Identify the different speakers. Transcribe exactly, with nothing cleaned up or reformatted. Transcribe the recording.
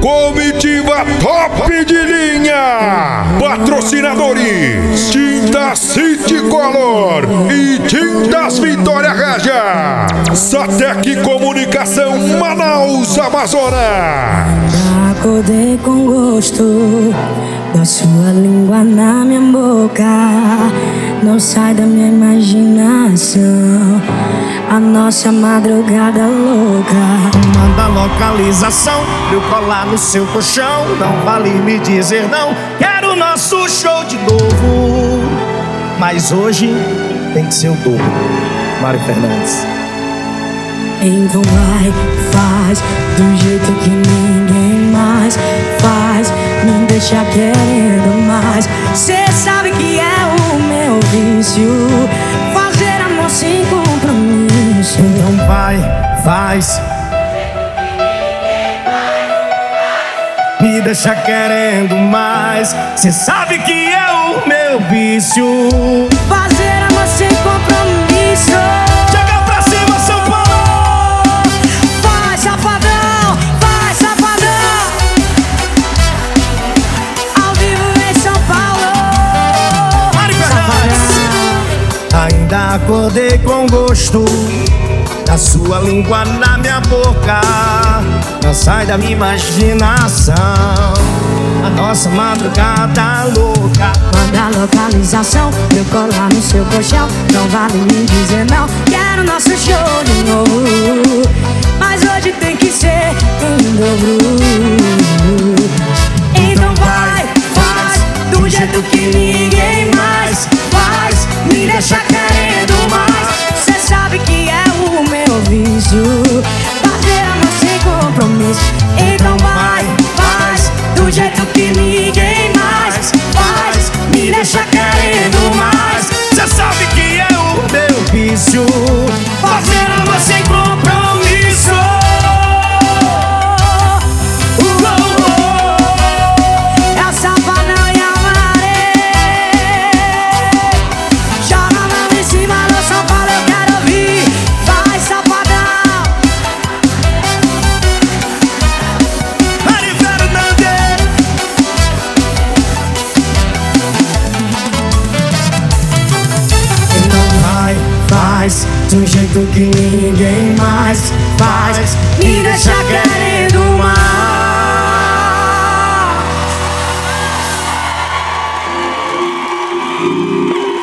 Speaker 1: Comitiva top de linha. Patrocinadores: Tinta City Color e Tintas Vitória Regia. Satec Comunicação Manaus, Amazonas.
Speaker 2: Acordei com gosto da sua língua na minha boca. Não sai da minha imaginação a nossa madrugada louca.
Speaker 3: Manda localização pra eu colar no seu colchão. Não vale me dizer não, quero o nosso show de novo. Mas hoje tem que ser o dobro. Mário Fernandes.
Speaker 2: Então vai, faz do jeito que ninguém mais faz. Me deixa querendo mais. Cê sabe que é o meu vício, fazer amor sem compromisso.
Speaker 3: Então vai, faz. Me deixa querendo mais. Cê sabe que é o meu vício,
Speaker 2: fazer amor sem compromisso.
Speaker 3: Chega pra cima, São Paulo.
Speaker 2: Vai, safadão, vai, safadão. Ao vivo em São Paulo.
Speaker 3: Mário Fernandes. Ainda acordei com gosto da sua língua na minha boca. Não sai da minha imaginação a nossa madrugada louca.
Speaker 2: Manda localização pra eu colar no seu colchão. Não vale me dizer não, quero nosso show de novo. Mas hoje tem que ser em dobro. Então vai, faz do jeito que ninguém mais faz. Me deixa querendo mais. Cê sabe que é o meu vício, fazer amor sem compromisso. Então vai, faz do jeito que ninguém mais faz. Me deixa querendo mais.
Speaker 3: Cê sabe que é o meu vício, fazer amor sem compromisso.
Speaker 2: Uh, uh, uh. É o Safadão e a Maré. Joga a mão em cima do São Paulo, eu quero ouvir. Vai, Safadão.
Speaker 3: Mário Fernandes. Então vai, faz do jeito que ninguém mais faz.
Speaker 2: Me deixa querendo